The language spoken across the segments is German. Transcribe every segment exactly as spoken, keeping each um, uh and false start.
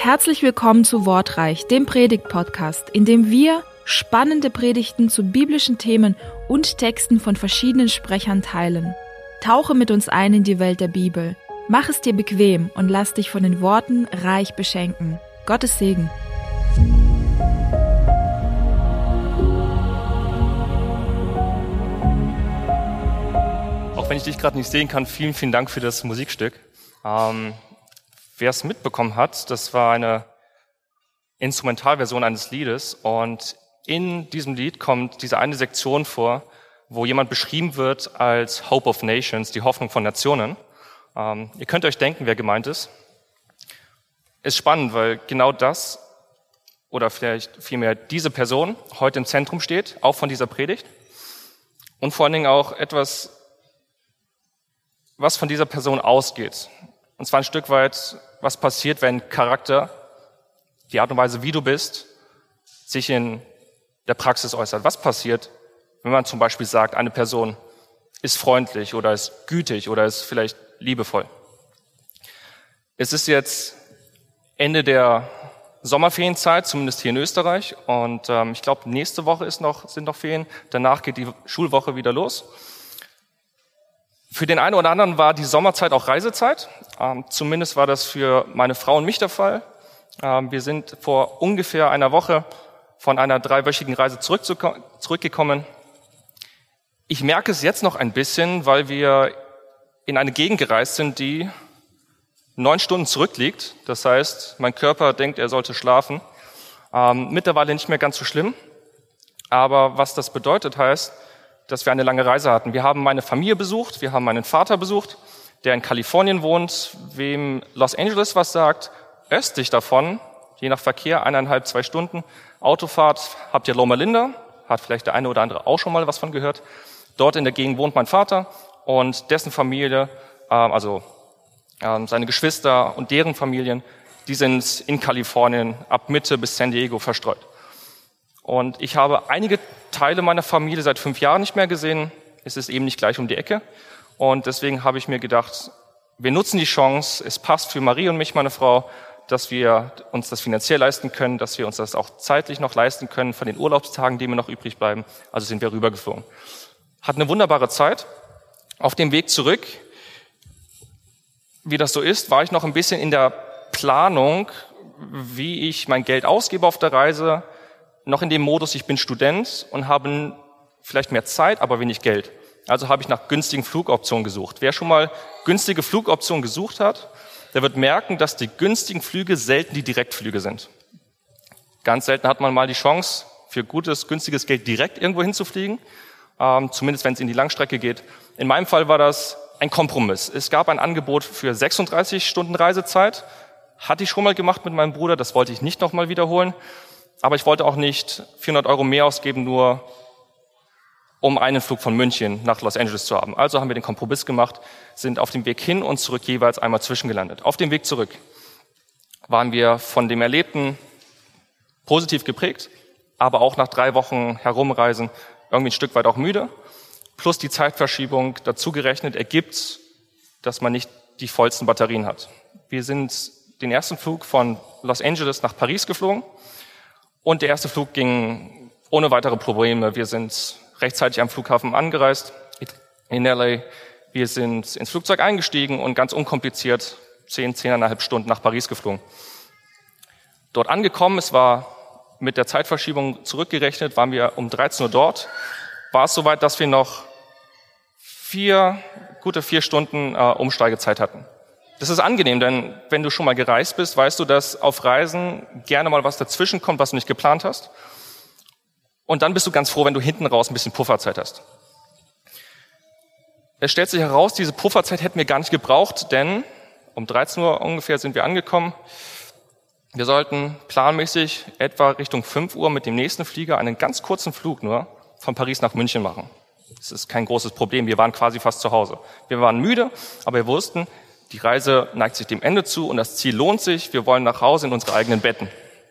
Herzlich willkommen zu Wortreich, dem Predigt-Podcast, in dem wir spannende Predigten zu biblischen Themen und Texten von verschiedenen Sprechern teilen. Tauche mit uns ein in die Welt der Bibel. Mach es dir bequem und lass dich von den Worten reich beschenken. Gottes Segen. Auch wenn ich dich gerade nicht sehen kann, vielen, vielen Dank für das Musikstück. Ähm, wer es mitbekommen hat, das war eine Instrumentalversion eines Liedes und in diesem Lied kommt diese eine Sektion vor, wo jemand beschrieben wird als Hope of Nations, die Hoffnung von Nationen. Ähm, ihr könnt euch denken, wer gemeint ist. Ist spannend, weil genau das oder vielleicht vielmehr diese Person heute im Zentrum steht, auch von dieser Predigt und vor allen Dingen auch etwas, was von dieser Person ausgeht. Und zwar ein Stück weit, was passiert, wenn Charakter, die Art und Weise, wie du bist, sich in der Praxis äußert. Was passiert, wenn man zum Beispiel sagt, eine Person ist freundlich oder ist gütig oder ist vielleicht liebevoll? Es ist jetzt Ende der Sommerferienzeit, zumindest hier in Österreich. Und ähm, ich glaube, nächste Woche ist noch, sind noch Ferien. Danach geht die Schulwoche wieder los. Für den einen oder anderen war die Sommerzeit auch Reisezeit. Ähm, zumindest war das für meine Frau und mich der Fall. Ähm, wir sind vor ungefähr einer Woche von einer dreiwöchigen Reise zurück, zurückgekommen. Ich merke es jetzt noch ein bisschen, weil wir in eine Gegend gereist sind, die neun Stunden zurückliegt. Das heißt, mein Körper denkt, er sollte schlafen. Ähm, mittlerweile nicht mehr ganz so schlimm. Aber was das bedeutet, heißt, dass wir eine lange Reise hatten. Wir haben meine Familie besucht, wir haben meinen Vater besucht, der in Kalifornien wohnt, wem Los Angeles was sagt. Östlich davon, je nach Verkehr, eineinhalb, zwei Stunden Autofahrt, habt ihr Loma Linda, hat vielleicht der eine oder andere auch schon mal was von gehört. Dort in der Gegend wohnt mein Vater und dessen Familie, äh, also äh, seine Geschwister und deren Familien, die sind in Kalifornien ab Mitte bis San Diego verstreut. Und ich habe einige Teile meiner Familie seit fünf Jahren nicht mehr gesehen. Es ist eben nicht gleich um die Ecke. Und deswegen habe ich mir gedacht, wir nutzen die Chance, es passt für Marie und mich, meine Frau, dass wir uns das finanziell leisten können, dass wir uns das auch zeitlich noch leisten können von den Urlaubstagen, die mir noch übrig bleiben. Also sind wir rübergeflogen. Hat eine wunderbare Zeit. Auf dem Weg zurück, wie das so ist, war ich noch ein bisschen in der Planung, wie ich mein Geld ausgebe auf der Reise, noch in dem Modus, ich bin Student und habe vielleicht mehr Zeit, aber wenig Geld. Also habe ich nach günstigen Flugoptionen gesucht. Wer schon mal günstige Flugoptionen gesucht hat, der wird merken, dass die günstigen Flüge selten die Direktflüge sind. Ganz selten hat man mal die Chance, für gutes, günstiges Geld direkt irgendwo hinzufliegen, ähm, zumindest wenn es in die Langstrecke geht. In meinem Fall war das ein Kompromiss. Es gab ein Angebot für sechsunddreißig Stunden Reisezeit. Hatte ich schon mal gemacht mit meinem Bruder, das wollte ich nicht nochmal wiederholen. Aber ich wollte auch nicht vierhundert Euro mehr ausgeben, nur um einen Flug von München nach Los Angeles zu haben. Also haben wir den Kompromiss gemacht, sind auf dem Weg hin und zurück jeweils einmal zwischengelandet. Auf dem Weg zurück waren wir von dem Erlebten positiv geprägt, aber auch nach drei Wochen Herumreisen irgendwie ein Stück weit auch müde. Plus die Zeitverschiebung dazu gerechnet ergibt, dass man nicht die vollsten Batterien hat. Wir sind den ersten Flug von Los Angeles nach Paris geflogen. Und der erste Flug ging ohne weitere Probleme. Wir sind rechtzeitig am Flughafen angereist in L A. Wir sind ins Flugzeug eingestiegen und ganz unkompliziert zehn, zehneinhalb Stunden nach Paris geflogen. Dort angekommen, es war mit der Zeitverschiebung zurückgerechnet, waren wir um dreizehn Uhr dort. War es soweit, dass wir noch vier, gute vier Stunden äh, Umsteigezeit hatten. Das ist angenehm, denn wenn du schon mal gereist bist, weißt du, dass auf Reisen gerne mal was dazwischen kommt, was du nicht geplant hast. Und dann bist du ganz froh, wenn du hinten raus ein bisschen Pufferzeit hast. Es stellt sich heraus, diese Pufferzeit hätten wir gar nicht gebraucht, denn um dreizehn Uhr ungefähr sind wir angekommen. Wir sollten planmäßig etwa Richtung fünf Uhr mit dem nächsten Flieger einen ganz kurzen Flug nur von Paris nach München machen. Das ist kein großes Problem, wir waren quasi fast zu Hause. Wir waren müde, aber wir wussten, die Reise neigt sich dem Ende zu und das Ziel lohnt sich. Wir wollen nach Hause in unsere eigenen Betten.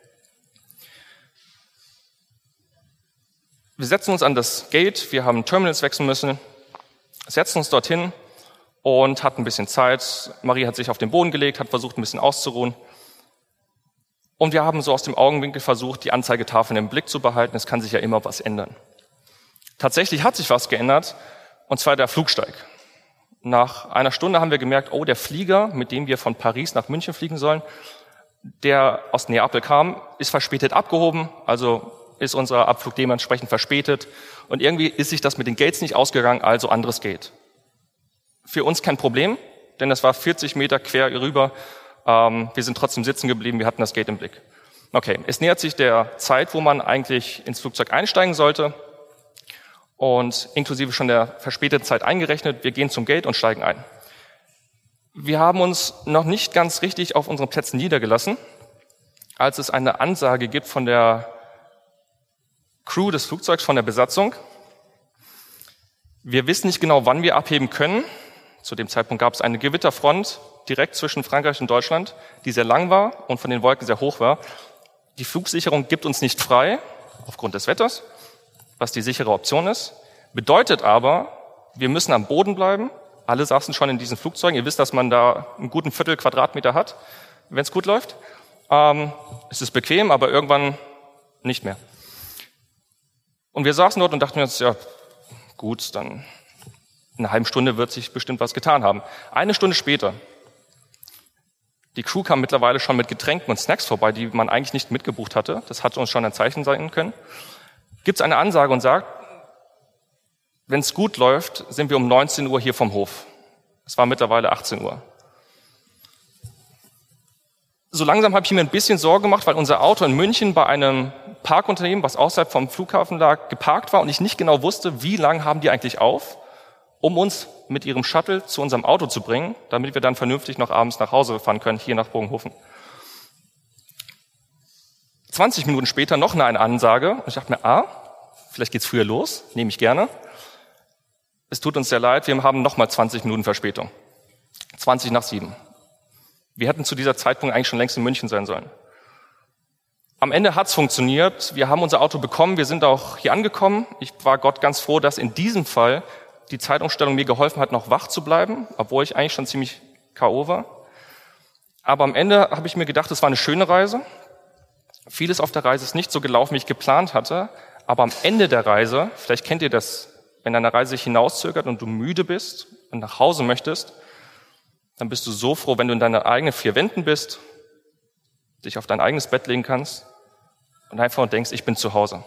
Wir setzen uns an das Gate, wir haben Terminals wechseln müssen, setzen uns dorthin und hatten ein bisschen Zeit. Marie hat sich auf den Boden gelegt, hat versucht, ein bisschen auszuruhen. Und wir haben so aus dem Augenwinkel versucht, die Anzeigetafeln im Blick zu behalten. Es kann sich ja immer was ändern. Tatsächlich hat sich was geändert, und zwar der Flugsteig. Nach einer Stunde haben wir gemerkt, oh, der Flieger, mit dem wir von Paris nach München fliegen sollen, der aus Neapel kam, ist verspätet abgehoben, also ist unser Abflug dementsprechend verspätet. Und irgendwie ist sich das mit den Gates nicht ausgegangen, also anderes Gate. Für uns kein Problem, denn es war vierzig Meter quer rüber. Ähm, wir sind trotzdem sitzen geblieben, wir hatten das Gate im Blick. Okay, es nähert sich der Zeit, wo man eigentlich ins Flugzeug einsteigen sollte. Und inklusive schon der verspäteten Zeit eingerechnet, wir gehen zum Gate und steigen ein. Wir haben uns noch nicht ganz richtig auf unseren Plätzen niedergelassen, als es eine Ansage gibt von der Crew des Flugzeugs, von der Besatzung. Wir wissen nicht genau, wann wir abheben können. Zu dem Zeitpunkt gab es eine Gewitterfront direkt zwischen Frankreich und Deutschland, die sehr lang war und von den Wolken sehr hoch war. Die Flugsicherung gibt uns nicht frei, aufgrund des Wetters, was die sichere Option ist. Bedeutet aber, wir müssen am Boden bleiben. Alle saßen schon in diesen Flugzeugen. Ihr wisst, dass man da einen guten Viertel Quadratmeter hat, wenn es gut läuft. Ähm, es ist bequem, aber irgendwann nicht mehr. Und wir saßen dort und dachten uns, ja gut, dann in einer halben Stunde wird sich bestimmt was getan haben. Eine Stunde später, die Crew kam mittlerweile schon mit Getränken und Snacks vorbei, die man eigentlich nicht mitgebucht hatte. Das hatte uns schon ein Zeichen sein können. Gibt es eine Ansage und sagt, wenn es gut läuft, sind wir um neunzehn Uhr hier vom Hof. Es war mittlerweile achtzehn Uhr. So langsam habe ich mir ein bisschen Sorge gemacht, weil unser Auto in München bei einem Parkunternehmen, was außerhalb vom Flughafen lag, geparkt war und ich nicht genau wusste, wie lange haben die eigentlich auf, um uns mit ihrem Shuttle zu unserem Auto zu bringen, damit wir dann vernünftig noch abends nach Hause fahren können, hier nach Bogenhofen. zwanzig Minuten später noch eine Ansage und ich dachte mir, ah, vielleicht geht's früher los, nehme ich gerne. Es tut uns sehr leid, wir haben nochmal zwanzig Minuten Verspätung. zwanzig nach sieben. Wir hätten zu dieser Zeitpunkt eigentlich schon längst in München sein sollen. Am Ende hat's funktioniert. Wir haben unser Auto bekommen. Wir sind auch hier angekommen. Ich war Gott ganz froh, dass in diesem Fall die Zeitumstellung mir geholfen hat, noch wach zu bleiben, obwohl ich eigentlich schon ziemlich K O war. Aber am Ende habe ich mir gedacht, es war eine schöne Reise. Vieles auf der Reise ist nicht so gelaufen, wie ich geplant hatte. Aber am Ende der Reise, vielleicht kennt ihr das, wenn deine Reise sich hinauszögert und du müde bist und nach Hause möchtest, dann bist du so froh, wenn du in deinen eigenen vier Wänden bist, dich auf dein eigenes Bett legen kannst und einfach denkst, ich bin zu Hause.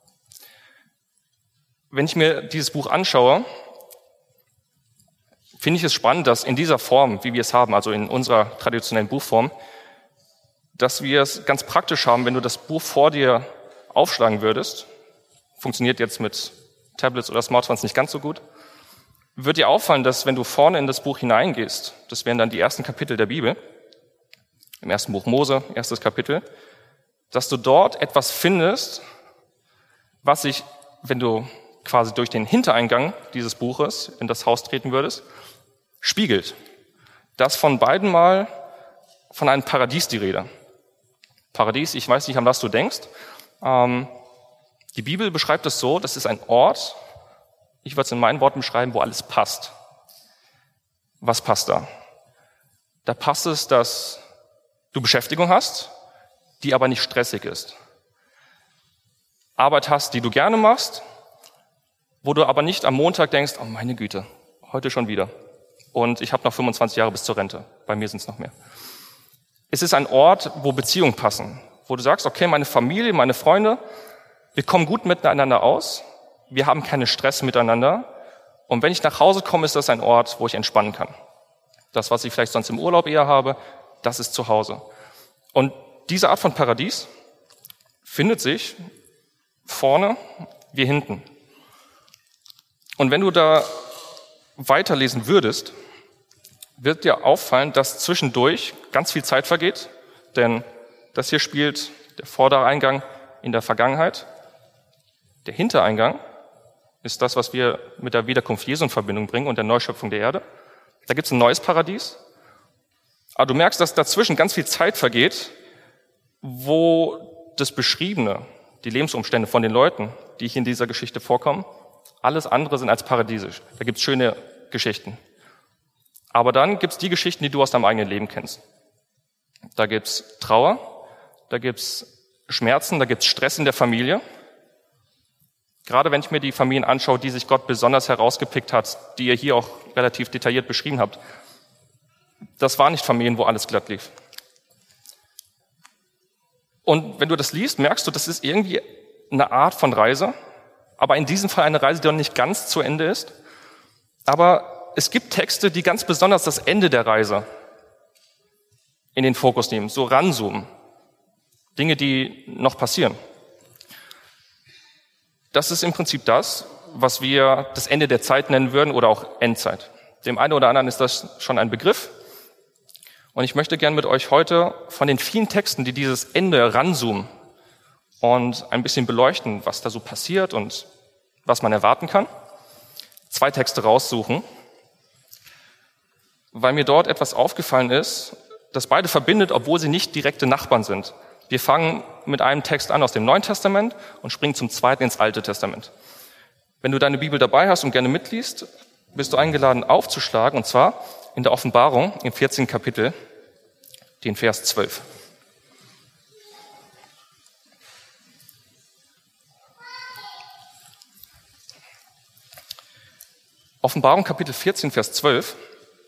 Wenn ich mir dieses Buch anschaue, finde ich es spannend, dass in dieser Form, wie wir es haben, also in unserer traditionellen Buchform, dass wir es ganz praktisch haben, wenn du das Buch vor dir aufschlagen würdest. Funktioniert jetzt mit Tablets oder Smartphones nicht ganz so gut. Wird dir auffallen, dass wenn du vorne in das Buch hineingehst, das wären dann die ersten Kapitel der Bibel, im ersten Buch Mose, erstes Kapitel, dass du dort etwas findest, was sich, wenn du quasi durch den Hintereingang dieses Buches in das Haus treten würdest, spiegelt. Das von beiden Mal von einem Paradies die Rede. Paradies, ich weiß nicht, an was du denkst. Ähm, die Bibel beschreibt es so, das ist ein Ort, ich würde es in meinen Worten beschreiben, wo alles passt. Was passt da? Da passt es, dass du Beschäftigung hast, die aber nicht stressig ist. Arbeit hast, die du gerne machst, wo du aber nicht am Montag denkst, oh meine Güte, heute schon wieder. Und ich habe noch fünfundzwanzig Jahre bis zur Rente. Bei mir sind es noch mehr. Es ist ein Ort, wo Beziehungen passen, wo du sagst, okay, meine Familie, meine Freunde, wir kommen gut miteinander aus, wir haben keinen Stress miteinander. Und wenn ich nach Hause komme, ist das ein Ort, wo ich entspannen kann. Das, was ich vielleicht sonst im Urlaub eher habe, das ist zu Hause. Und diese Art von Paradies findet sich vorne wie hinten. Und wenn du da weiterlesen würdest, wird dir auffallen, dass zwischendurch ganz viel Zeit vergeht, denn das hier spielt der vordere Eingang in der Vergangenheit. Der Hintereingang ist das, was wir mit der Wiederkunft Jesu in Verbindung bringen und der Neuschöpfung der Erde. Da gibt es ein neues Paradies. Aber du merkst, dass dazwischen ganz viel Zeit vergeht, wo das Beschriebene, die Lebensumstände von den Leuten, die hier in dieser Geschichte vorkommen, alles andere sind als paradiesisch. Da gibt es schöne Geschichten. Aber dann gibt es die Geschichten, die du aus deinem eigenen Leben kennst. Da gibt es Trauer, da gibt's Schmerzen, da gibt's Stress in der Familie. Gerade wenn ich mir die Familien anschaue, die sich Gott besonders herausgepickt hat, die ihr hier auch relativ detailliert beschrieben habt, das waren nicht Familien, wo alles glatt lief. Und wenn du das liest, merkst du, das ist irgendwie eine Art von Reise, aber in diesem Fall eine Reise, die noch nicht ganz zu Ende ist. Aber es gibt Texte, die ganz besonders das Ende der Reise in den Fokus nehmen, so ranzoomen. Dinge, die noch passieren. Das ist im Prinzip das, was wir das Ende der Zeit nennen würden oder auch Endzeit. Dem einen oder anderen ist das schon ein Begriff. Und ich möchte gern mit euch heute von den vielen Texten, die dieses Ende ranzoomen und ein bisschen beleuchten, was da so passiert und was man erwarten kann, zwei Texte raussuchen, weil mir dort etwas aufgefallen ist, das beide verbindet, obwohl sie nicht direkte Nachbarn sind. Wir fangen mit einem Text an aus dem Neuen Testament und springen zum zweiten ins Alte Testament. Wenn du deine Bibel dabei hast und gerne mitliest, bist du eingeladen aufzuschlagen, und zwar in der Offenbarung im vierzehnten Kapitel, den Vers zwölf. Offenbarung Kapitel vierzehn, Vers zwölf.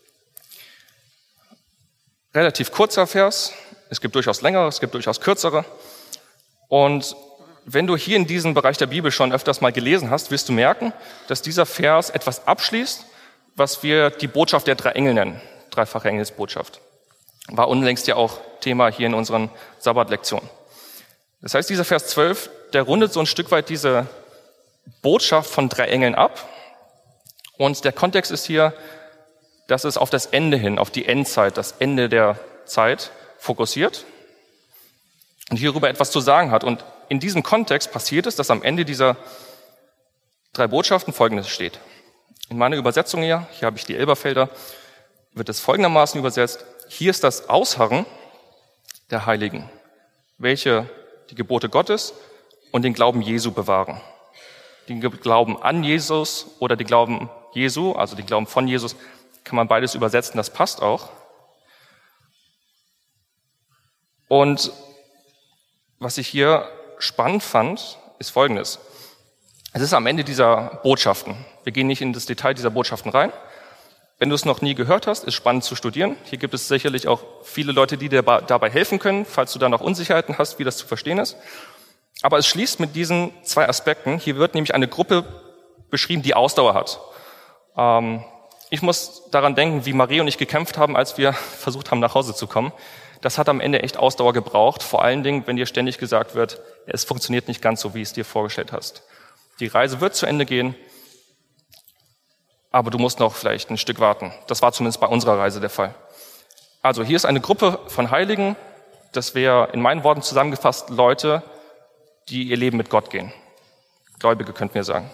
Relativ kurzer Vers. Es gibt durchaus längere, es gibt durchaus kürzere. Und wenn du hier in diesem Bereich der Bibel schon öfters mal gelesen hast, wirst du merken, dass dieser Vers etwas abschließt, was wir die Botschaft der drei Engel nennen. Dreifache Engelsbotschaft. War unlängst ja auch Thema hier in unseren Sabbatlektionen. Das heißt, dieser Vers zwölf, der rundet so ein Stück weit diese Botschaft von drei Engeln ab. Und der Kontext ist hier, dass es auf das Ende hin, auf die Endzeit, das Ende der Zeit fokussiert und hierüber etwas zu sagen hat. Und in diesem Kontext passiert es, dass am Ende dieser drei Botschaften Folgendes steht. In meiner Übersetzung hier, hier habe ich die Elberfelder, wird es folgendermaßen übersetzt: Hier ist das Ausharren der Heiligen, welche die Gebote Gottes und den Glauben Jesu bewahren. Den Glauben an Jesus oder den Glauben Jesu, also den Glauben von Jesus, kann man beides übersetzen, das passt auch. Und was ich hier spannend fand, ist Folgendes. Es ist am Ende dieser Botschaften. Wir gehen nicht in das Detail dieser Botschaften rein. Wenn du es noch nie gehört hast, ist spannend zu studieren. Hier gibt es sicherlich auch viele Leute, die dir dabei helfen können, falls du da noch Unsicherheiten hast, wie das zu verstehen ist. Aber es schließt mit diesen zwei Aspekten. Hier wird nämlich eine Gruppe beschrieben, die Ausdauer hat. Ähm, ich muss daran denken, wie Marie und ich gekämpft haben, als wir versucht haben, nach Hause zu kommen. Das hat am Ende echt Ausdauer gebraucht. Vor allen Dingen, wenn dir ständig gesagt wird, es funktioniert nicht ganz so, wie es dir vorgestellt hast. Die Reise wird zu Ende gehen, aber du musst noch vielleicht ein Stück warten. Das war zumindest bei unserer Reise der Fall. Also hier ist eine Gruppe von Heiligen. Das wäre in meinen Worten zusammengefasst Leute, die ihr Leben mit Gott gehen. Gläubige könnten wir sagen.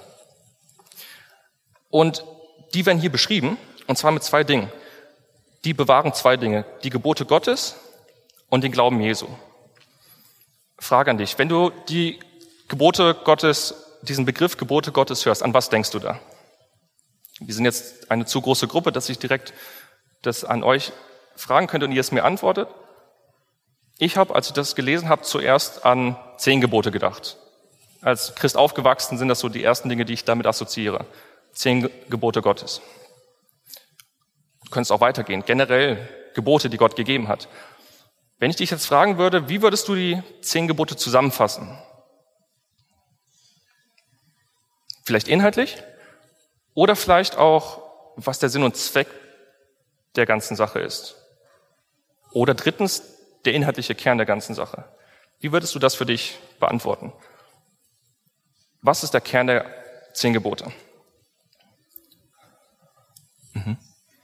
Und die werden hier beschrieben, und zwar mit zwei Dingen. Die bewahren zwei Dinge, die Gebote Gottes und den Glauben Jesu. Frage an dich, wenn du die Gebote Gottes, diesen Begriff Gebote Gottes hörst, an was denkst du da? Wir sind jetzt eine zu große Gruppe, dass ich direkt das an euch fragen könnte und ihr es mir antwortet. Ich habe, als ich das gelesen habe, zuerst an zehn Gebote gedacht. Als Christ aufgewachsen sind das so die ersten Dinge, die ich damit assoziiere. Zehn Gebote Gottes. Du könntest auch weitergehen. Generell Gebote, die Gott gegeben hat. Wenn ich dich jetzt fragen würde, wie würdest du die zehn Gebote zusammenfassen? Vielleicht inhaltlich? Oder vielleicht auch, was der Sinn und Zweck der ganzen Sache ist? Oder drittens, der inhaltliche Kern der ganzen Sache. Wie würdest du das für dich beantworten? Was ist der Kern der zehn Gebote? Mhm.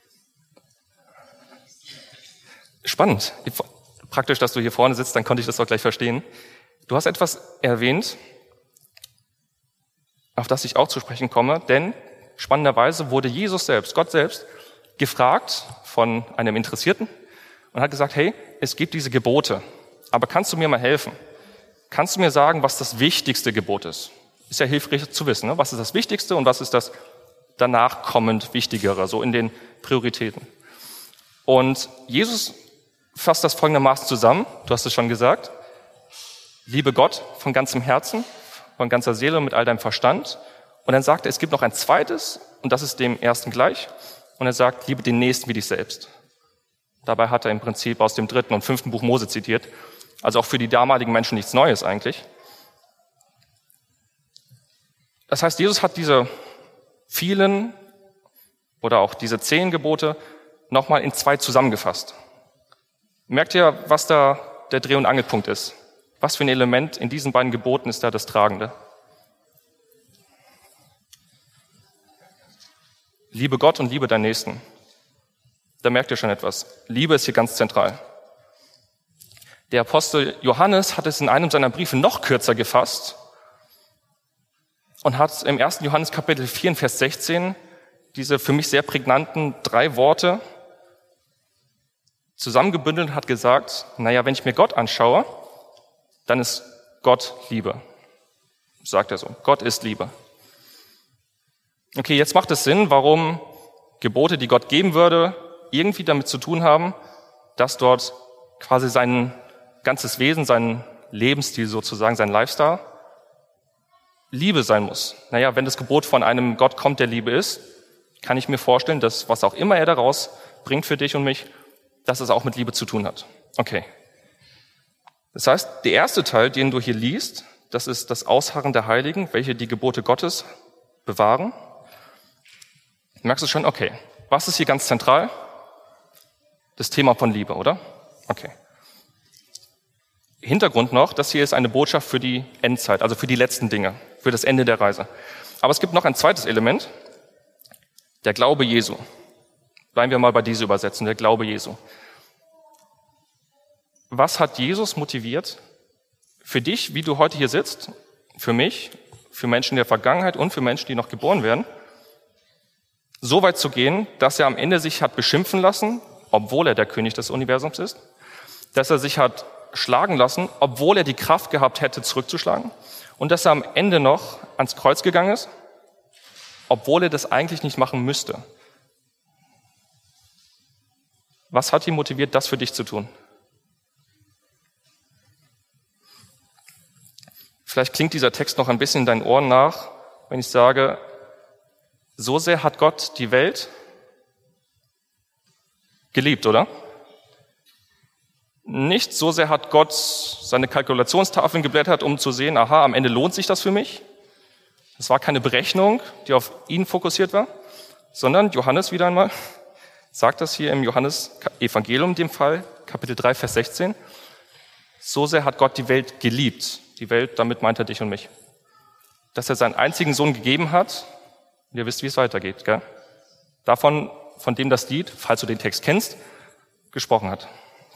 Spannend. Praktisch, dass du hier vorne sitzt, dann konnte ich das auch gleich verstehen. Du hast etwas erwähnt, auf das ich auch zu sprechen komme, denn spannenderweise wurde Jesus selbst, Gott selbst, gefragt von einem Interessierten und hat gesagt, hey, es gibt diese Gebote, aber kannst du mir mal helfen? Kannst du mir sagen, was das wichtigste Gebot ist? Ist ja hilfreich zu wissen, ne? Was ist das Wichtigste und was ist das danach kommend Wichtigere, so in den Prioritäten. Und Jesus fasst das folgendermaßen zusammen, du hast es schon gesagt, liebe Gott von ganzem Herzen, von ganzer Seele und mit all deinem Verstand. Und dann sagt er, es gibt noch ein zweites, und das ist dem ersten gleich. Und er sagt, liebe den Nächsten wie dich selbst. Dabei hat er im Prinzip aus dem dritten und fünften Buch Mose zitiert. Also auch für die damaligen Menschen nichts Neues eigentlich. Das heißt, Jesus hat diese vielen oder auch diese zehn Gebote nochmal in zwei zusammengefasst. Merkt ihr, was da der Dreh- und Angelpunkt ist? Was für ein Element in diesen beiden Geboten ist da das Tragende? Liebe Gott und liebe deinen Nächsten. Da merkt ihr schon etwas. Liebe ist hier ganz zentral. Der Apostel Johannes hat es in einem seiner Briefe noch kürzer gefasst und hat im ersten Johannes Kapitel vier, Vers sechzehn diese für mich sehr prägnanten drei Worte zusammengebündelt und hat gesagt, naja, wenn ich mir Gott anschaue, dann ist Gott Liebe. Sagt er so. Gott ist Liebe. Okay, jetzt macht es Sinn, warum Gebote, die Gott geben würde, irgendwie damit zu tun haben, dass dort quasi sein ganzes Wesen, sein Lebensstil sozusagen, sein Lifestyle, Liebe sein muss. Naja, wenn das Gebot von einem Gott kommt, der Liebe ist, kann ich mir vorstellen, dass was auch immer er daraus bringt für dich und mich, dass es auch mit Liebe zu tun hat. Okay. Das heißt, der erste Teil, den du hier liest, das ist das Ausharren der Heiligen, welche die Gebote Gottes bewahren. Du merkst du schon, okay. Was ist hier ganz zentral? Das Thema von Liebe, oder? Okay. Hintergrund noch, das hier ist eine Botschaft für die Endzeit, also für die letzten Dinge, für das Ende der Reise. Aber es gibt noch ein zweites Element, der Glaube Jesu. Bleiben wir mal bei dieser Übersetzung, der Glaube Jesu. Was hat Jesus motiviert, für dich, wie du heute hier sitzt, für mich, für Menschen der Vergangenheit und für Menschen, die noch geboren werden, so weit zu gehen, dass er am Ende sich hat beschimpfen lassen, obwohl er der König des Universums ist, dass er sich hat schlagen lassen, obwohl er die Kraft gehabt hätte, zurückzuschlagen, und dass er am Ende noch ans Kreuz gegangen ist, obwohl er das eigentlich nicht machen müsste. Was hat ihn motiviert, das für dich zu tun? Vielleicht klingt dieser Text noch ein bisschen in deinen Ohren nach, wenn ich sage, so sehr hat Gott die Welt geliebt, oder? Nicht so sehr hat Gott seine Kalkulationstafeln geblättert, um zu sehen, aha, am Ende lohnt sich das für mich. Es war keine Berechnung, die auf ihn fokussiert war, sondern Johannes wieder einmal sagt das hier im Johannes-Evangelium, in dem Fall, Kapitel drei, Vers sechzehn. So sehr hat Gott die Welt geliebt. Die Welt, damit meint er dich und mich. Dass er seinen einzigen Sohn gegeben hat. Und ihr wisst, wie es weitergeht, gell? Davon, von dem das Lied, falls du den Text kennst, gesprochen hat.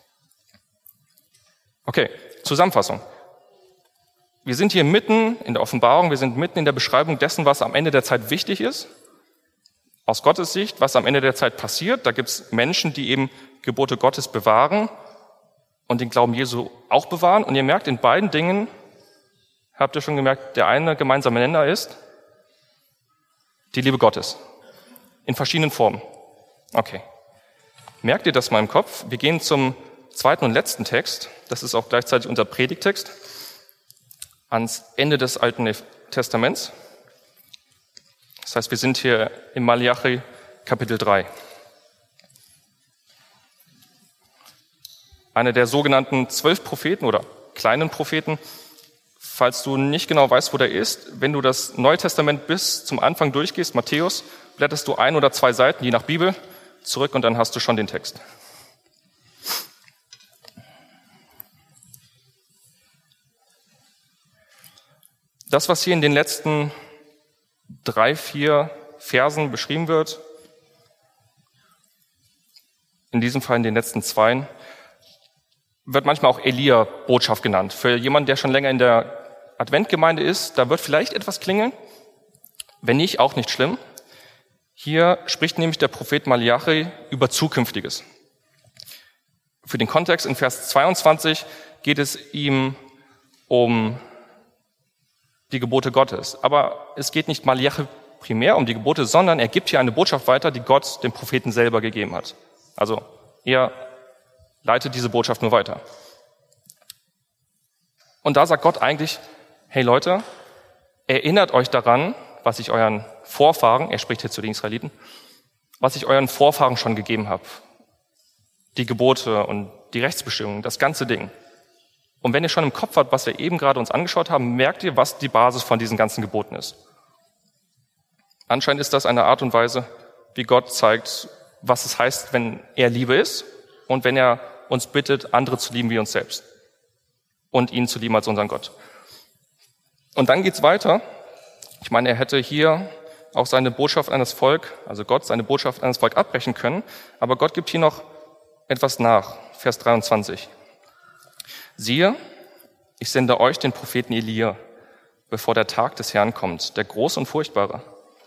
Okay, Zusammenfassung. Wir sind hier mitten in der Offenbarung, wir sind mitten in der Beschreibung dessen, was am Ende der Zeit wichtig ist. Aus Gottes Sicht, was am Ende der Zeit passiert. Da gibt es Menschen, die eben Gebote Gottes bewahren und den Glauben Jesu auch bewahren. Und ihr merkt, in beiden Dingen, habt ihr schon gemerkt, der eine gemeinsame Nenner ist die Liebe Gottes. In verschiedenen Formen. Okay. Merkt ihr das mal im Kopf? Wir gehen zum zweiten und letzten Text. Das ist auch gleichzeitig unser Predigttext. Ans Ende des Alten Testaments. Das heißt, wir sind hier im Malachi Kapitel drei. Einer der sogenannten zwölf Propheten oder kleinen Propheten. Falls du nicht genau weißt, wo der ist, wenn du das Neue Testament bis zum Anfang durchgehst, Matthäus, blätterst du ein oder zwei Seiten, je nach Bibel, zurück und dann hast du schon den Text. Das, was hier in den letzten drei, vier Versen beschrieben wird, in diesem Fall in den letzten zwei, wird manchmal auch Elia-Botschaft genannt. Für jemanden, der schon länger in der Adventgemeinde ist, da wird vielleicht etwas klingeln. Wenn nicht, auch nicht schlimm. Hier spricht nämlich der Prophet Malachi über Zukünftiges. Für den Kontext in Vers zweiundzwanzig geht es ihm um die Gebote Gottes. Aber es geht nicht Malachi primär um die Gebote, sondern er gibt hier eine Botschaft weiter, die Gott dem Propheten selber gegeben hat. Also er leitet diese Botschaft nur weiter. Und da sagt Gott eigentlich, hey Leute, erinnert euch daran, was ich euren Vorfahren, er spricht hier zu den Israeliten, was ich euren Vorfahren schon gegeben habe. Die Gebote und die Rechtsbestimmungen, das ganze Ding. Und wenn ihr schon im Kopf habt, was wir eben gerade uns angeschaut haben, merkt ihr, was die Basis von diesen ganzen Geboten ist. Anscheinend ist das eine Art und Weise, wie Gott zeigt, was es heißt, wenn er Liebe ist und wenn er uns bittet, andere zu lieben wie uns selbst und ihn zu lieben als unseren Gott. Und dann geht's weiter. Ich meine, er hätte hier auch seine Botschaft an das Volk, also Gott, seine Botschaft an das Volk abbrechen können, aber Gott gibt hier noch etwas nach. Vers dreiundzwanzig. Siehe, ich sende euch den Propheten Elia, bevor der Tag des Herrn kommt, der große und furchtbare.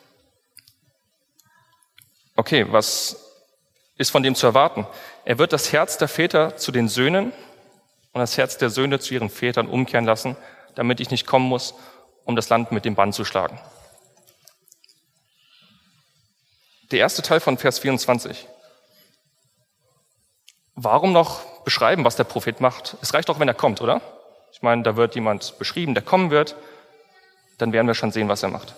Okay, was ist von dem zu erwarten? Er wird das Herz der Väter zu den Söhnen und das Herz der Söhne zu ihren Vätern umkehren lassen, damit ich nicht kommen muss, um das Land mit dem Bann zu schlagen. Der erste Teil von Vers vierundzwanzig. Warum noch beschreiben, was der Prophet macht? Es reicht auch, wenn er kommt, oder? Ich meine, da wird jemand beschrieben, der kommen wird, dann werden wir schon sehen, was er macht.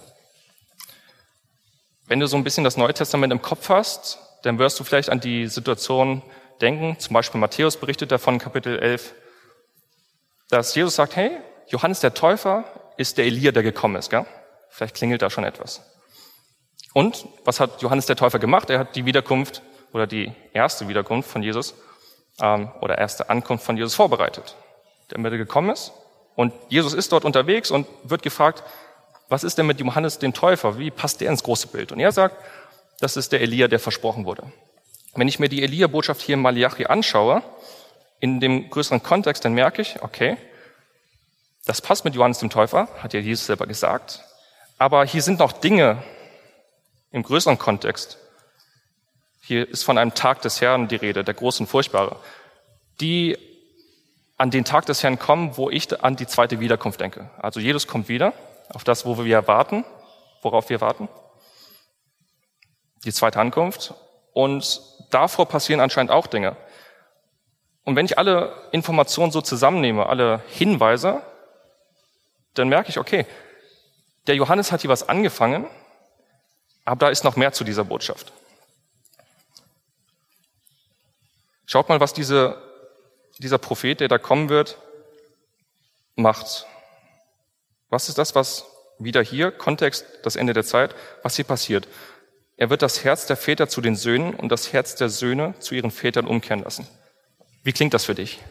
Wenn du so ein bisschen das Neue Testament im Kopf hast, dann wirst du vielleicht an die Situation denken, zum Beispiel Matthäus berichtet davon, Kapitel elf, dass Jesus sagt, hey, Johannes der Täufer ist der Elia, der gekommen ist, gell? Vielleicht klingelt da schon etwas. Und was hat Johannes der Täufer gemacht? Er hat die Wiederkunft oder die erste Wiederkunft von Jesus ähm, oder erste Ankunft von Jesus vorbereitet, damit er gekommen ist. Und Jesus ist dort unterwegs und wird gefragt, was ist denn mit Johannes dem Täufer? Wie passt der ins große Bild? Und er sagt, das ist der Elia, der versprochen wurde. Wenn ich mir die Elia-Botschaft hier in Malachi anschaue, in dem größeren Kontext, dann merke ich, okay, das passt mit Johannes dem Täufer, hat ja Jesus selber gesagt. Aber hier sind noch Dinge im größeren Kontext. Hier ist von einem Tag des Herrn die Rede, der große und furchtbare, die an den Tag des Herrn kommen, wo ich an die zweite Wiederkunft denke. Also Jesus kommt wieder auf das, wo wir warten, worauf wir warten. Die zweite Ankunft. Und davor passieren anscheinend auch Dinge. Und wenn ich alle Informationen so zusammennehme, alle Hinweise, dann merke ich, okay, der Johannes hat hier was angefangen, aber da ist noch mehr zu dieser Botschaft. Schaut mal, was diese, dieser Prophet, der da kommen wird, macht. Was ist das, was wieder hier, Kontext, das Ende der Zeit, was hier passiert? Er wird das Herz der Väter zu den Söhnen und das Herz der Söhne zu ihren Vätern umkehren lassen. Wie klingt das für dich?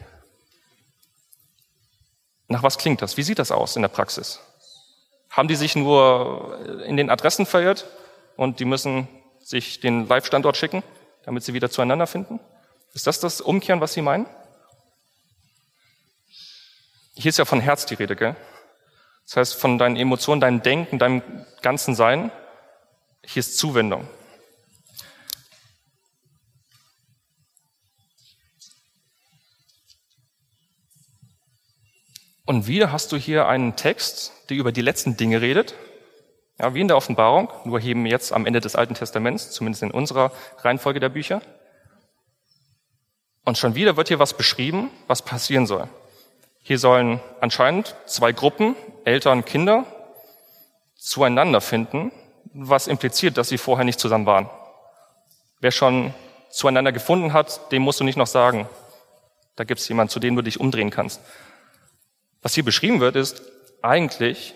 Nach was klingt das? Wie sieht das aus in der Praxis? Haben die sich nur in den Adressen verirrt und die müssen sich den Live-Standort schicken, damit sie wieder zueinander finden? Ist das das Umkehren, was sie meinen? Hier ist ja von Herz die Rede, gell? Das heißt, von deinen Emotionen, deinem Denken, deinem ganzen Sein. Hier ist Zuwendung. Und wieder hast du hier einen Text, der über die letzten Dinge redet. Ja, wie in der Offenbarung, nur eben jetzt am Ende des Alten Testaments, zumindest in unserer Reihenfolge der Bücher. Und schon wieder wird hier was beschrieben, was passieren soll. Hier sollen anscheinend zwei Gruppen, Eltern und Kinder, zueinander finden, was impliziert, dass sie vorher nicht zusammen waren. Wer schon zueinander gefunden hat, dem musst du nicht noch sagen, da gibt es jemanden, zu dem du dich umdrehen kannst. Was hier beschrieben wird, ist eigentlich,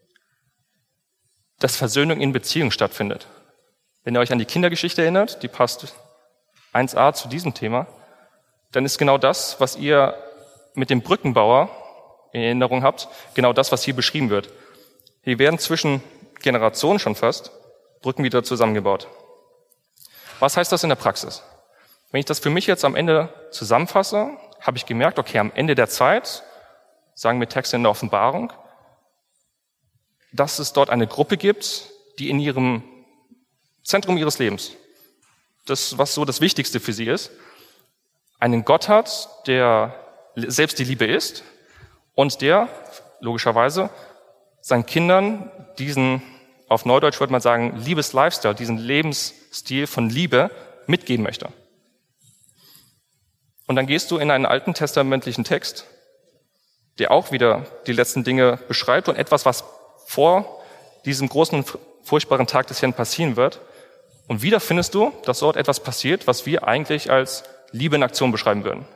dass Versöhnung in Beziehung stattfindet. Wenn ihr euch an die Kindergeschichte erinnert, die passt eins a zu diesem Thema, dann ist genau das, was ihr mit dem Brückenbauer in Erinnerung habt, genau das, was hier beschrieben wird. Hier werden zwischen Generationen schon fast Brücken wieder zusammengebaut. Was heißt das in der Praxis? Wenn ich das für mich jetzt am Ende zusammenfasse, habe ich gemerkt, okay, am Ende der Zeit, sagen wir Texte in der Offenbarung, dass es dort eine Gruppe gibt, die in ihrem Zentrum ihres Lebens, das, was so das Wichtigste für sie ist, einen Gott hat, der selbst die Liebe ist und der, logischerweise, seinen Kindern diesen, auf Neudeutsch würde man sagen, Liebes-Lifestyle, diesen Lebensstil von Liebe mitgeben möchte. Und dann gehst du in einen alten testamentlichen Text der auch wieder die letzten Dinge beschreibt und etwas, was vor diesem großen, furchtbaren Tag des Herrn passieren wird. Und wieder findest du, dass dort etwas passiert, was wir eigentlich als Liebe in Aktion beschreiben würden.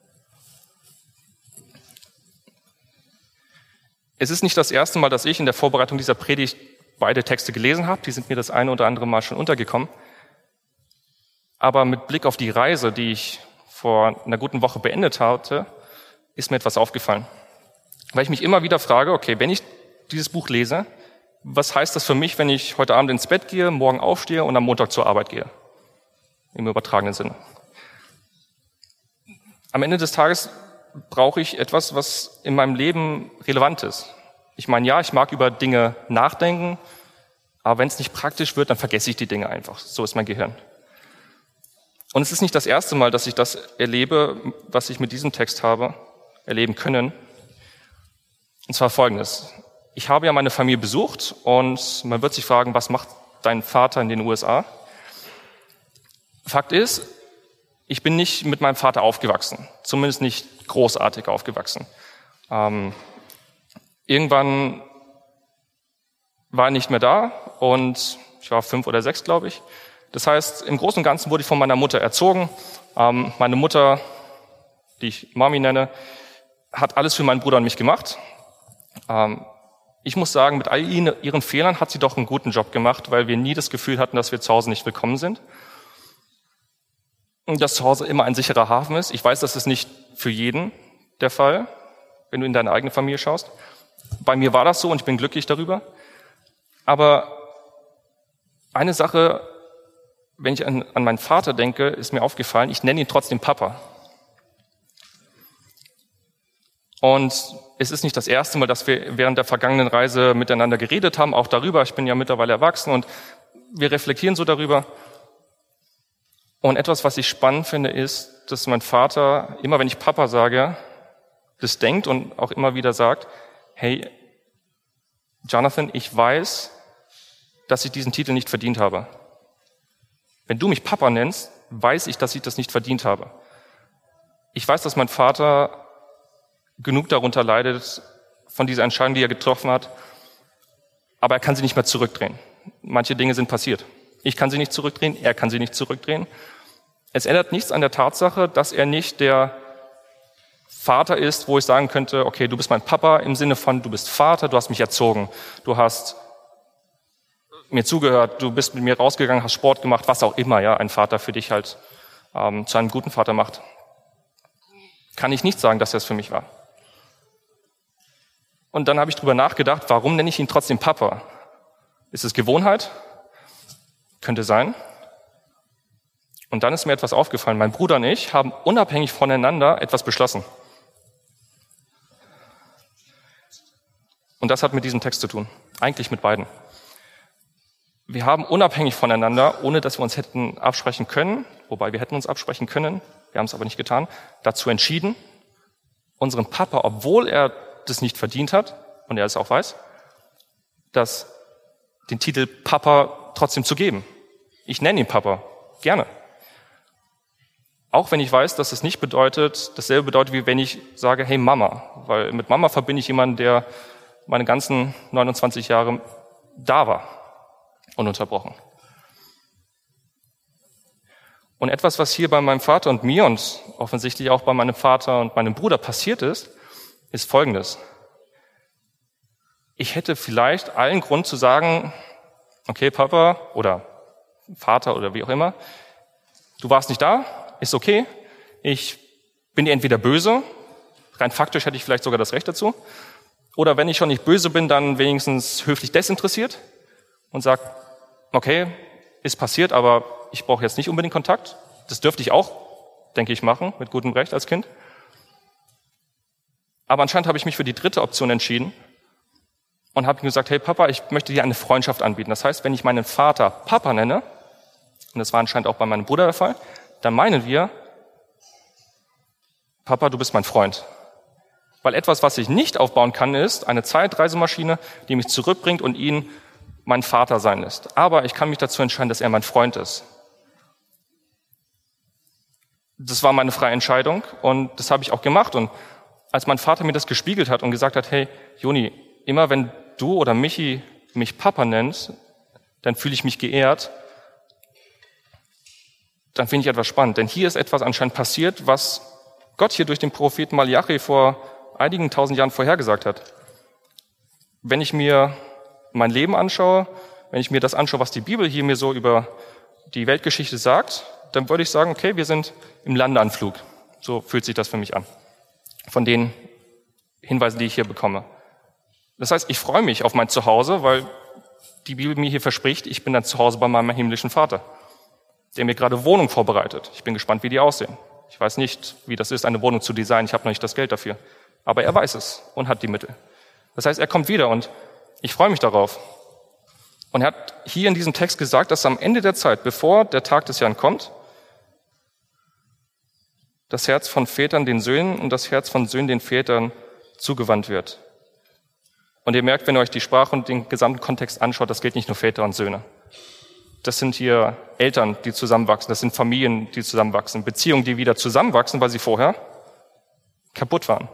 Es ist nicht das erste Mal, dass ich in der Vorbereitung dieser Predigt beide Texte gelesen habe. Die sind mir das eine oder andere Mal schon untergekommen. Aber mit Blick auf die Reise, die ich vor einer guten Woche beendet hatte, ist mir etwas aufgefallen. Weil ich mich immer wieder frage, okay, wenn ich dieses Buch lese, was heißt das für mich, wenn ich heute Abend ins Bett gehe, morgen aufstehe und am Montag zur Arbeit gehe? Im übertragenen Sinne. Am Ende des Tages brauche ich etwas, was in meinem Leben relevant ist. Ich meine, ja, ich mag über Dinge nachdenken, aber wenn es nicht praktisch wird, dann vergesse ich die Dinge einfach. So ist mein Gehirn. Und es ist nicht das erste Mal, dass ich das erlebe, was ich mit diesem Text habe erleben können. Und zwar Folgendes. Ich habe ja meine Familie besucht und man wird sich fragen, was macht dein Vater in den U S A? Fakt ist, ich bin nicht mit meinem Vater aufgewachsen, zumindest nicht großartig aufgewachsen. Ähm, irgendwann war er nicht mehr da und ich war fünf oder sechs, glaube ich. Das heißt, im Großen und Ganzen wurde ich von meiner Mutter erzogen. Ähm, meine Mutter, die ich Mami nenne, hat alles für meinen Bruder und mich gemacht. Ähm, ich muss sagen, mit all ihren Fehlern hat sie doch einen guten Job gemacht, weil wir nie das Gefühl hatten, dass wir zu Hause nicht willkommen sind. Und dass zu Hause immer ein sicherer Hafen ist. Ich weiß, das ist nicht für jeden der Fall, wenn du in deine eigene Familie schaust. Bei mir war das so und ich bin glücklich darüber. Aber eine Sache, wenn ich an, an meinen Vater denke, ist mir aufgefallen, ich nenne ihn trotzdem Papa. Und es ist nicht das erste Mal, dass wir während der vergangenen Reise miteinander geredet haben, auch darüber. Ich bin ja mittlerweile erwachsen und wir reflektieren so darüber. Und etwas, was ich spannend finde, ist, dass mein Vater, immer wenn ich Papa sage, das denkt und auch immer wieder sagt, hey, Jonathan, ich weiß, dass ich diesen Titel nicht verdient habe. Wenn du mich Papa nennst, weiß ich, dass ich das nicht verdient habe. Ich weiß, dass mein Vater genug darunter leidet, von dieser Entscheidung, die er getroffen hat, aber er kann sie nicht mehr zurückdrehen. Manche Dinge sind passiert. Ich kann sie nicht zurückdrehen, er kann sie nicht zurückdrehen. Es ändert nichts an der Tatsache, dass er nicht der Vater ist, wo ich sagen könnte, okay, du bist mein Papa im Sinne von, du bist Vater, du hast mich erzogen, du hast mir zugehört, du bist mit mir rausgegangen, hast Sport gemacht, was auch immer, ja, ein Vater für dich halt ähm, zu einem guten Vater macht. Kann ich nicht sagen, dass er es für mich war. Und dann habe ich drüber nachgedacht, warum nenne ich ihn trotzdem Papa? Ist es Gewohnheit? Könnte sein. Und dann ist mir etwas aufgefallen. Mein Bruder und ich haben unabhängig voneinander etwas beschlossen. Und das hat mit diesem Text zu tun. Eigentlich mit beiden. Wir haben unabhängig voneinander, ohne dass wir uns hätten absprechen können, wobei wir hätten uns absprechen können, wir haben es aber nicht getan, dazu entschieden, unserem Papa, obwohl er das nicht verdient hat, und er es auch weiß, dass den Titel Papa trotzdem zu geben. Ich nenne ihn Papa, gerne. Auch wenn ich weiß, dass es nicht bedeutet, dasselbe bedeutet, wie wenn ich sage, hey Mama, weil mit Mama verbinde ich jemanden, der meine ganzen neunundzwanzig Jahre da war, ununterbrochen. Und etwas, was hier bei meinem Vater und mir und offensichtlich auch bei meinem Vater und meinem Bruder passiert ist, ist Folgendes. Ich hätte vielleicht allen Grund zu sagen, okay, Papa oder Vater oder wie auch immer, du warst nicht da, ist okay, ich bin dir entweder böse, rein faktisch hätte ich vielleicht sogar das Recht dazu, oder wenn ich schon nicht böse bin, dann wenigstens höflich desinteressiert und sag, okay, ist passiert, aber ich brauche jetzt nicht unbedingt Kontakt. Das dürfte ich auch, denke ich, machen, mit gutem Recht als Kind. Aber anscheinend habe ich mich für die dritte Option entschieden und habe gesagt, hey Papa, ich möchte dir eine Freundschaft anbieten. Das heißt, wenn ich meinen Vater Papa nenne, und das war anscheinend auch bei meinem Bruder der Fall, dann meinen wir, Papa, du bist mein Freund. Weil etwas, was ich nicht aufbauen kann, ist eine Zeitreisemaschine, die mich zurückbringt und ihn mein Vater sein lässt. Aber ich kann mich dazu entscheiden, dass er mein Freund ist. Das war meine freie Entscheidung und das habe ich auch gemacht. Und als mein Vater mir das gespiegelt hat und gesagt hat, hey, Joni, immer wenn du oder Michi mich Papa nennt, dann fühle ich mich geehrt, dann finde ich etwas spannend. Denn hier ist etwas anscheinend passiert, was Gott hier durch den Propheten Malachi vor einigen tausend Jahren vorhergesagt hat. Wenn ich mir mein Leben anschaue, wenn ich mir das anschaue, was die Bibel hier mir so über die Weltgeschichte sagt, dann würde ich sagen, okay, wir sind im Landeanflug. So fühlt sich das für mich an. Von den Hinweisen, die ich hier bekomme. Das heißt, ich freue mich auf mein Zuhause, weil die Bibel mir hier verspricht, ich bin dann zu Hause bei meinem himmlischen Vater, der mir gerade Wohnung vorbereitet. Ich bin gespannt, wie die aussehen. Ich weiß nicht, wie das ist, eine Wohnung zu designen. Ich habe noch nicht das Geld dafür. Aber er weiß es und hat die Mittel. Das heißt, er kommt wieder und ich freue mich darauf. Und er hat hier in diesem Text gesagt, dass am Ende der Zeit, bevor der Tag des Herrn kommt, das Herz von Vätern den Söhnen und das Herz von Söhnen den Vätern zugewandt wird. Und ihr merkt, wenn ihr euch die Sprache und den gesamten Kontext anschaut, das gilt nicht nur Väter und Söhne. Das sind hier Eltern, die zusammenwachsen, das sind Familien, die zusammenwachsen, Beziehungen, die wieder zusammenwachsen, weil sie vorher kaputt waren.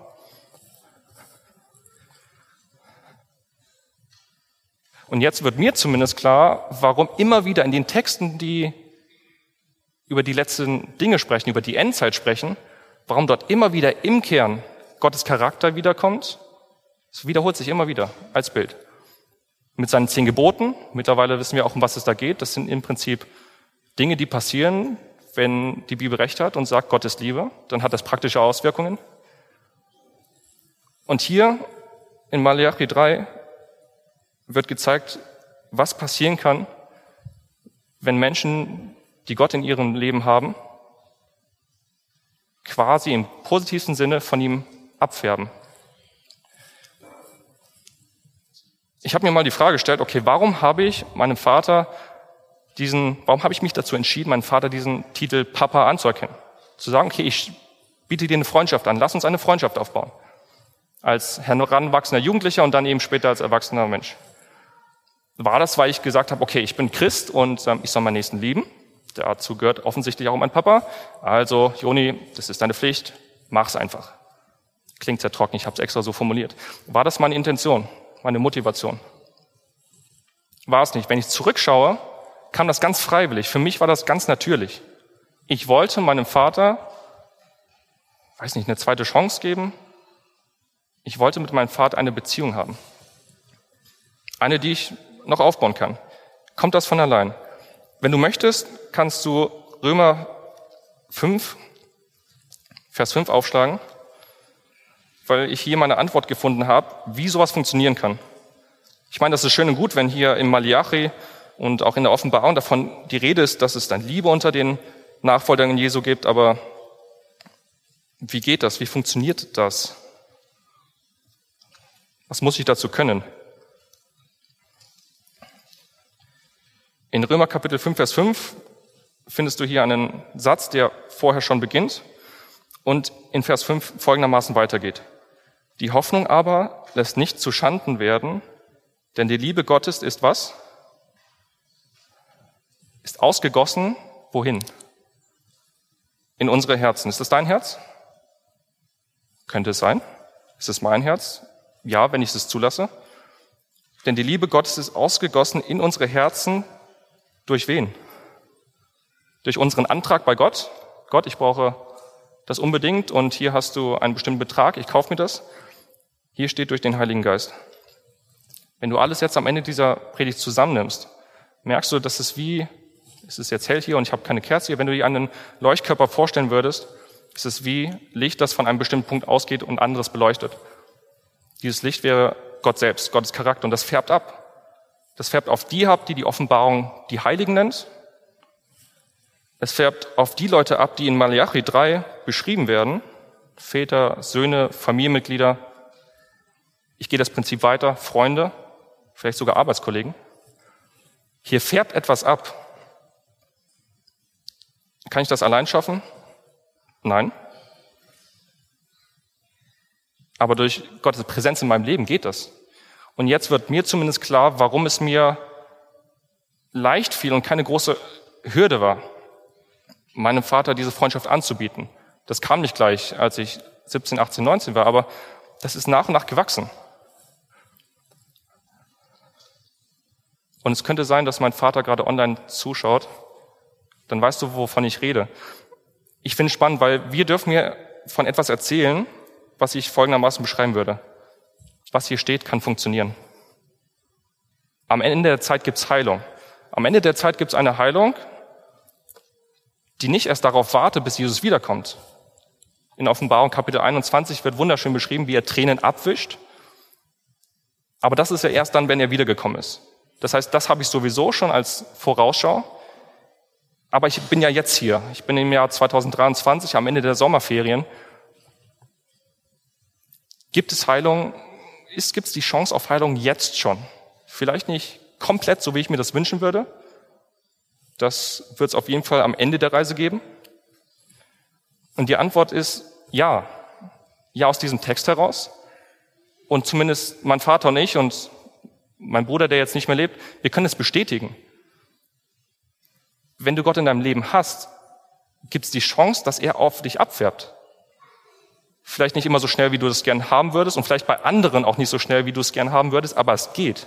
Und jetzt wird mir zumindest klar, warum immer wieder in den Texten, die über die letzten Dinge sprechen, über die Endzeit sprechen, warum dort immer wieder im Kern Gottes Charakter wiederkommt. Es wiederholt sich immer wieder als Bild. Mit seinen zehn Geboten, mittlerweile wissen wir auch, um was es da geht. Das sind im Prinzip Dinge, die passieren, wenn die Bibel recht hat und sagt, Gott ist Liebe. Dann hat das praktische Auswirkungen. Und hier in Malachi drei wird gezeigt, was passieren kann, wenn Menschen, die Gott in ihrem Leben haben, quasi im positivsten Sinne von ihm abfärben. Ich habe mir mal die Frage gestellt, okay, warum habe ich meinem Vater diesen, warum habe ich mich dazu entschieden, meinem Vater diesen Titel Papa anzuerkennen? Zu sagen, okay, ich biete dir eine Freundschaft an, lass uns eine Freundschaft aufbauen. Als heranwachsender Jugendlicher und dann eben später als erwachsener Mensch. War das, weil ich gesagt habe, okay, ich bin Christ und ähm, ich soll meinen Nächsten lieben? Dazu gehört offensichtlich auch mein Papa. Also, Joni, das ist deine Pflicht, mach's einfach. Klingt sehr trocken, ich habe es extra so formuliert. War das meine Intention, meine Motivation? War es nicht. Wenn ich zurückschaue, kam das ganz freiwillig. Für mich war das ganz natürlich. Ich wollte meinem Vater, weiß nicht, eine zweite Chance geben. Ich wollte mit meinem Vater eine Beziehung haben. Eine, die ich noch aufbauen kann. Kommt das von allein? Wenn du möchtest, kannst du Römer fünf, Vers fünf aufschlagen, weil ich hier meine Antwort gefunden habe, wie sowas funktionieren kann. Ich meine, das ist schön und gut, wenn hier im Malachi und auch in der Offenbarung davon die Rede ist, dass es dann Liebe unter den Nachfolgern Jesu gibt, aber wie geht das? Wie funktioniert das? Was muss ich dazu können? In Römer Kapitel fünf, Vers fünf findest du hier einen Satz, der vorher schon beginnt und in Vers fünf folgendermaßen weitergeht. Die Hoffnung aber lässt nicht zu Schanden werden, denn die Liebe Gottes ist was? Ist ausgegossen, wohin? In unsere Herzen. Ist das dein Herz? Könnte es sein. Ist es mein Herz? Ja, wenn ich es zulasse. Denn die Liebe Gottes ist ausgegossen in unsere Herzen. Durch wen? Durch unseren Antrag bei Gott. Gott, ich brauche das unbedingt und hier hast du einen bestimmten Betrag, ich kaufe mir das. Hier steht durch den Heiligen Geist. Wenn du alles jetzt am Ende dieser Predigt zusammennimmst, merkst du, dass es wie, es ist jetzt hell hier und ich habe keine Kerze hier, wenn du dir einen Leuchtkörper vorstellen würdest, ist es wie Licht, das von einem bestimmten Punkt ausgeht und anderes beleuchtet. Dieses Licht wäre Gott selbst, Gottes Charakter und das färbt ab. Das färbt auf die ab, die die Offenbarung die Heiligen nennt. Es färbt auf die Leute ab, die in Malachi drei beschrieben werden. Väter, Söhne, Familienmitglieder. Ich gehe das Prinzip weiter. Freunde, vielleicht sogar Arbeitskollegen. Hier färbt etwas ab. Kann ich das allein schaffen? Nein. Aber durch Gottes Präsenz in meinem Leben geht das. Und jetzt wird mir zumindest klar, warum es mir leicht fiel und keine große Hürde war, meinem Vater diese Freundschaft anzubieten. Das kam nicht gleich, als ich siebzehn, achtzehn, neunzehn war, aber das ist nach und nach gewachsen. Und es könnte sein, dass mein Vater gerade online zuschaut. Dann weißt du, wovon ich rede. Ich finde es spannend, weil wir dürfen mir von etwas erzählen, was ich folgendermaßen beschreiben würde. Was hier steht, kann funktionieren. Am Ende der Zeit gibt es Heilung. Am Ende der Zeit gibt es eine Heilung, die nicht erst darauf wartet, bis Jesus wiederkommt. In Offenbarung Kapitel einundzwanzig wird wunderschön beschrieben, wie er Tränen abwischt. Aber das ist ja erst dann, wenn er wiedergekommen ist. Das heißt, das habe ich sowieso schon als Vorausschau. Aber ich bin ja jetzt hier. Ich bin im Jahr zweitausenddreiundzwanzig, am Ende der Sommerferien. Gibt es Heilung? Ist, gibt es die Chance auf Heilung jetzt schon? Vielleicht nicht komplett, so wie ich mir das wünschen würde. Das wird es auf jeden Fall am Ende der Reise geben. Und die Antwort ist ja. Ja, aus diesem Text heraus. Und zumindest mein Vater und ich und mein Bruder, der jetzt nicht mehr lebt, wir können es bestätigen. Wenn du Gott in deinem Leben hast, gibt es die Chance, dass er auf dich abfärbt. Vielleicht nicht immer so schnell, wie du das gern haben würdest und vielleicht bei anderen auch nicht so schnell, wie du es gern haben würdest, aber es geht.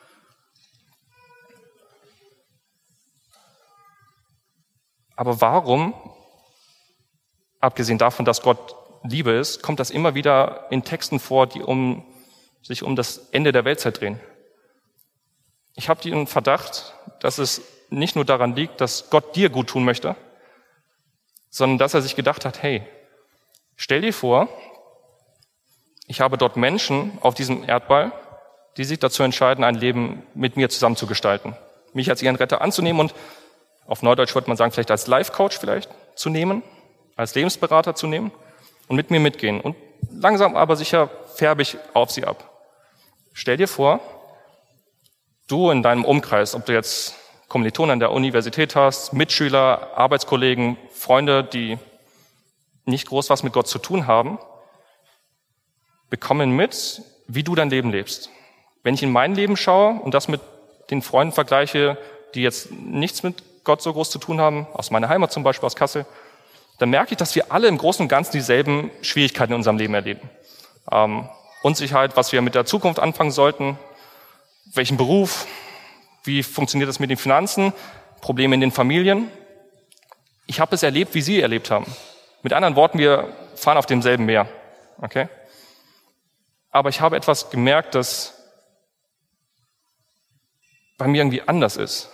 Aber warum, abgesehen davon, dass Gott Liebe ist, kommt das immer wieder in Texten vor, die um, sich um das Ende der Weltzeit drehen? Ich habe den Verdacht, dass es nicht nur daran liegt, dass Gott dir gut tun möchte, sondern dass er sich gedacht hat, hey, stell dir vor, ich habe dort Menschen auf diesem Erdball, die sich dazu entscheiden, ein Leben mit mir zusammen zu gestalten, mich als ihren Retter anzunehmen und auf Neudeutsch würde man sagen, vielleicht als Life-Coach vielleicht zu nehmen, als Lebensberater zu nehmen und mit mir mitgehen. Und langsam aber sicher färbe ich auf sie ab. Stell dir vor, du in deinem Umkreis, ob du jetzt Kommilitonen an der Universität hast, Mitschüler, Arbeitskollegen, Freunde, die nicht groß was mit Gott zu tun haben, bekommen mit, wie du dein Leben lebst. Wenn ich in mein Leben schaue und das mit den Freunden vergleiche, die jetzt nichts mit Gott so groß zu tun haben, aus meiner Heimat zum Beispiel, aus Kassel, dann merke ich, dass wir alle im Großen und Ganzen dieselben Schwierigkeiten in unserem Leben erleben. Ähm, Unsicherheit, was wir mit der Zukunft anfangen sollten, welchen Beruf, wie funktioniert das mit den Finanzen, Probleme in den Familien. Ich habe es erlebt, wie Sie erlebt haben. Mit anderen Worten, wir fahren auf demselben Meer. Okay? Aber ich habe etwas gemerkt, das bei mir irgendwie anders ist.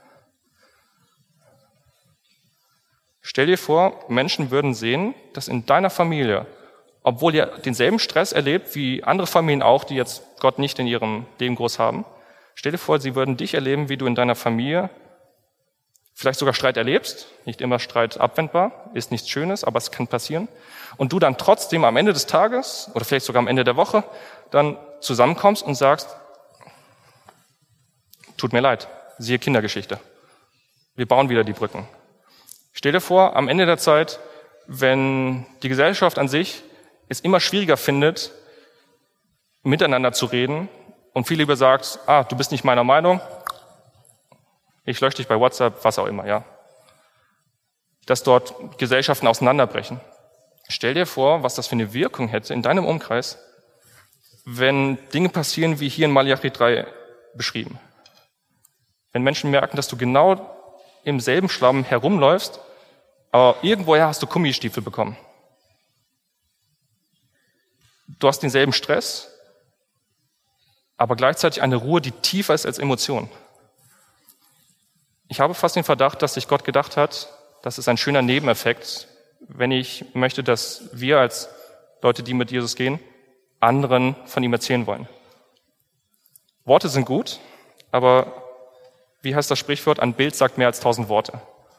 Stell dir vor, Menschen würden sehen, dass in deiner Familie, obwohl ihr denselben Stress erlebt wie andere Familien auch, die jetzt Gott nicht in ihrem Leben groß haben, stell dir vor, sie würden dich erleben, wie du in deiner Familie vielleicht sogar Streit erlebst, nicht immer Streit abwendbar, ist nichts Schönes, aber es kann passieren. Und du dann trotzdem am Ende des Tages oder vielleicht sogar am Ende der Woche dann zusammenkommst und sagst, tut mir leid, siehe Kindergeschichte. Wir bauen wieder die Brücken. Stell dir vor, am Ende der Zeit, wenn die Gesellschaft an sich es immer schwieriger findet, miteinander zu reden und viel lieber sagt, ah, du bist nicht meiner Meinung, ich lösche dich bei WhatsApp, was auch immer, ja. Dass dort Gesellschaften auseinanderbrechen. Stell dir vor, was das für eine Wirkung hätte in deinem Umkreis, wenn Dinge passieren, wie hier in Malachi drei beschrieben. Wenn Menschen merken, dass du genau im selben Schlamm herumläufst, aber irgendwoher hast du Gummistiefel bekommen. Du hast denselben Stress, aber gleichzeitig eine Ruhe, die tiefer ist als Emotion. Ich habe fast den Verdacht, dass sich Gott gedacht hat, das ist ein schöner Nebeneffekt, wenn ich möchte, dass wir als Leute, die mit Jesus gehen, anderen von ihm erzählen wollen. Worte sind gut, aber wie heißt das Sprichwort? Ein Bild sagt mehr als tausend Worte.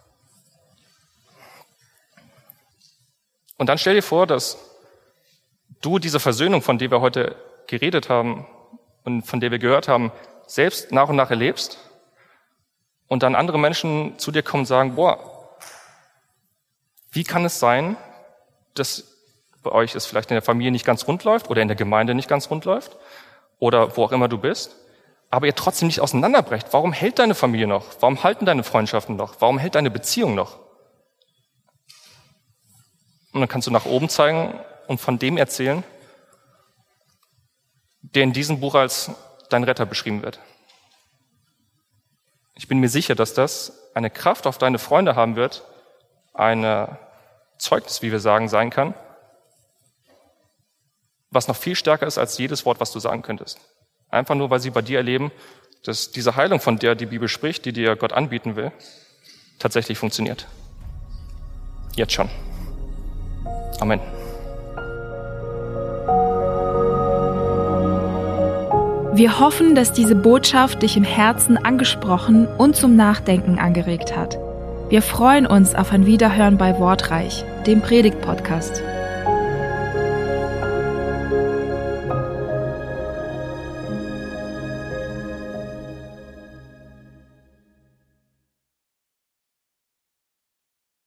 Und dann stell dir vor, dass du diese Versöhnung, von der wir heute geredet haben und von der wir gehört haben, selbst nach und nach erlebst und dann andere Menschen zu dir kommen und sagen, boah, wie kann es sein, dass bei euch es vielleicht in der Familie nicht ganz rund läuft oder in der Gemeinde nicht ganz rund läuft oder wo auch immer du bist, aber ihr trotzdem nicht auseinanderbrecht? Warum hält deine Familie noch? Warum halten deine Freundschaften noch? Warum hält deine Beziehung noch? Und dann kannst du nach oben zeigen und von dem erzählen, der in diesem Buch als dein Retter beschrieben wird. Ich bin mir sicher, dass das eine Kraft auf deine Freunde haben wird, eine Zeugnis, wie wir sagen, sein kann, was noch viel stärker ist als jedes Wort, was du sagen könntest. Einfach nur, weil sie bei dir erleben, dass diese Heilung, von der die Bibel spricht, die dir Gott anbieten will, tatsächlich funktioniert. Jetzt schon. Amen. Wir hoffen, dass diese Botschaft dich im Herzen angesprochen und zum Nachdenken angeregt hat. Wir freuen uns auf ein Wiederhören bei Wortreich, dem Predigt-Podcast.